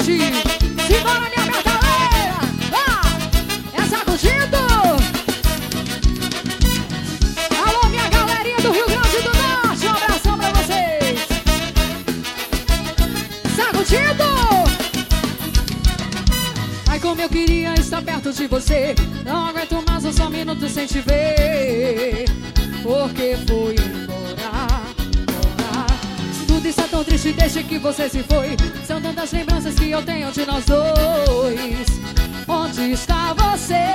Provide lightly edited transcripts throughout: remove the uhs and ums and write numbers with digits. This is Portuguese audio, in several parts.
frente. Simbora, minha galera. É sacudindo. Alô, minha galerinha do Rio Grande do Norte. Um abração pra vocês. Sacudindo. Ai, como eu queria estar perto de você. Não aguento mais um só minuto sem te ver. Porque fui embora. Tudo isso é tão triste desde que você se foi. São tantas lembranças que eu tenho de nós dois. Onde está você?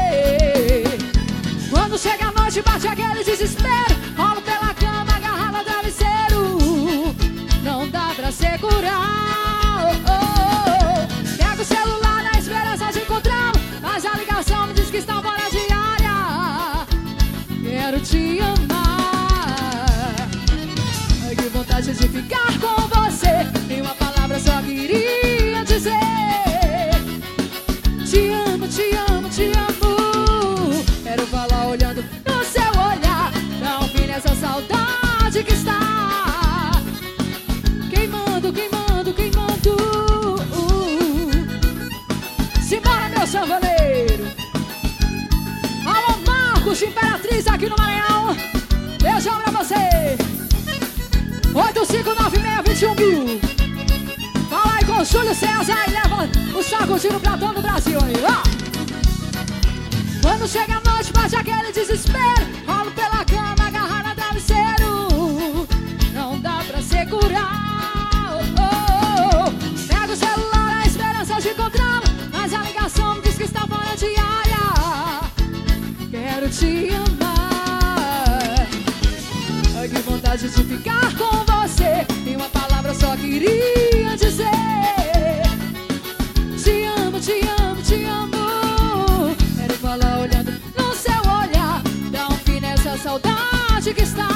Quando chega a noite bate aquele desespero. Rolo pela cama, agarrado ao travesseiro. Não dá pra segurar. Pego o celular na esperança de encontrá-lo, mas a ligação me diz que está fora de área. Quero te amar. Ai, que vontade de ficar com você. Em uma palavra só queria dizer: te amo, te amo, te amo. Quero falar olhando no seu olhar. Dá um fim nessa saudade que está queimando, queimando, queimando. Simbora, meu sanfoneiro. Alô, Marcos, Imperatriz aqui no Maranhão. Beijão pra você. 8596-21.000. Fala aí com o Júlio César e leva o sacudindo pra todo o Brasil aí, ó. Quando chega a noite bate aquele desespero. Rolo pela cama, agarrado ao travesseiro. Não dá pra segurar. Pega o celular na esperança de encontrá-lo, mas a ligação me diz que está fora de área. Quero te amar. Ai, que vontade de ficar com você. Em uma palavra só queria dizer: te amo, te amo, te amo. Quero falar olhando no seu olhar. Dá um fim nessa saudade que está